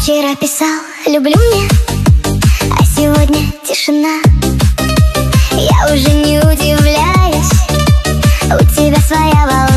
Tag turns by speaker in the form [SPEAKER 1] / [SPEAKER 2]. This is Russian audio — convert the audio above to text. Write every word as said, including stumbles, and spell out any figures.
[SPEAKER 1] Вчера писал «люблю меня», а сегодня тишина. Я уже не удивляюсь, у тебя своя волна.